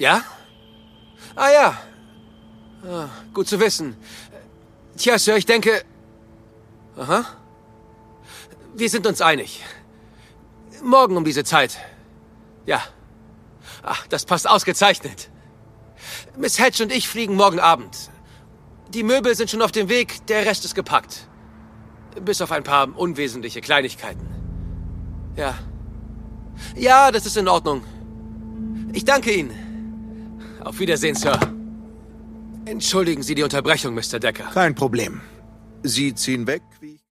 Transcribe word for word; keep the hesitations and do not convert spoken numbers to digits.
Ja? Ah ja. Ah, gut zu wissen. Tja, Sir, ich denke... Aha. Wir sind uns einig. Morgen um diese Zeit. Ja. Ach, das passt ausgezeichnet. Miss Hedge und ich fliegen morgen Abend. Die Möbel sind schon auf dem Weg, der Rest ist gepackt. Bis auf ein paar unwesentliche Kleinigkeiten. Ja. Ja, das ist in Ordnung. Ich danke Ihnen. Auf Wiedersehen, Sir. Entschuldigen Sie die Unterbrechung, Mister Decker. Kein Problem. Sie ziehen weg, wie ich...